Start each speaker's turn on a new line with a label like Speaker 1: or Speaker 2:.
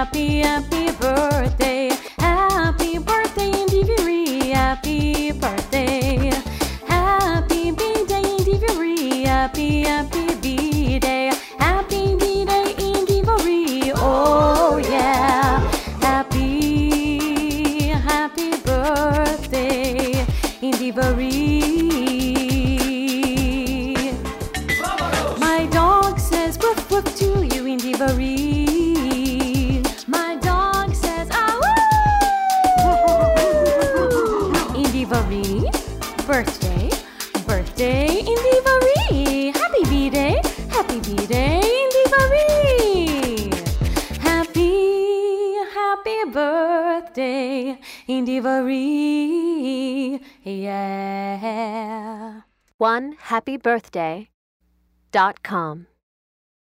Speaker 1: happy, happy birthday. Happy birthday, Individually. Happy birthday. Happy B-Day, Individually. Happy, happy B-Day. Happy B-Day, Individually. Oh yeah. Happy, happy birthday, Individually. My dog says woof woof to you, Individually. My dog says ah woo. Individually. Birthday, birthday, Individually. Happy B-Day, happy B-Day, Individually. Happy, happy birthday, Individually. Yeah.
Speaker 2: OneHappyBirthday.com